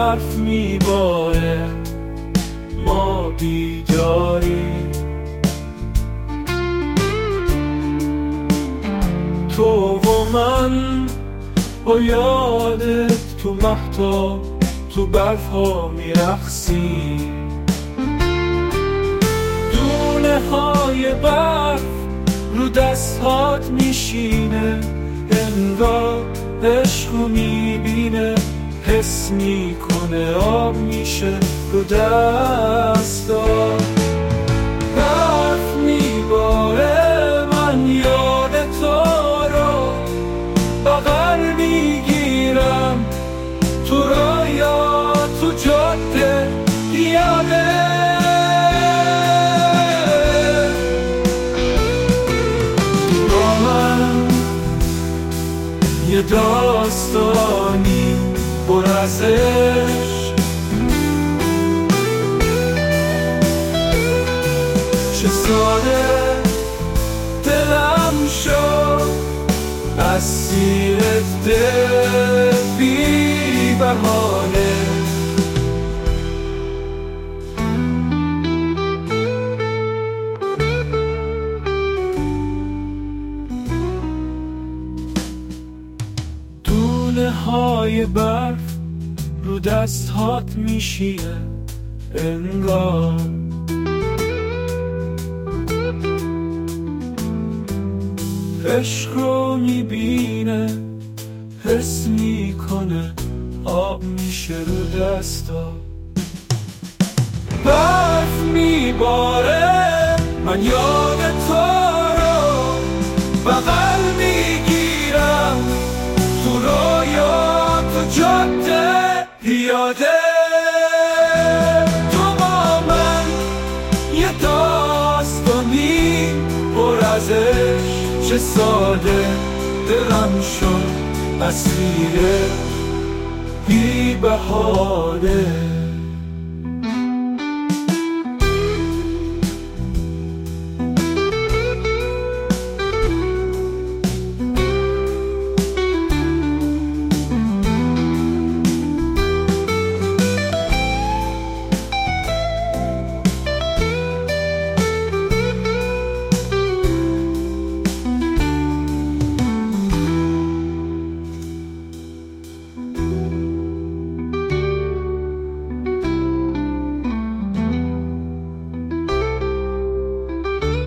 برف میباره ما بیداریم. تو و من با یادت تو مهتاب تو برف ها میرقصیم. دونه های برف رو دستات میشینه، انگار عشقو میبینه، حس میکنه آب میشه رو دستات. برف میباره من یاد تو رو بغل میگیرم، تو رویا تو جاده پیاده. با من یه داستانی پر از عشق، چه ساده دلم شد اسیر دل بی بهانه. دونه های برف رو دستات میشینه، انگار عشق رو میبینه، حس میکنه آب میشه رو دستا. برف میباره من یاد تو رو بغل میگیرم، تو رویا تو جاده پیاده. تو با من یه داستانی پر از عشق، چه ساده دلم شد اسیر بی بهانه.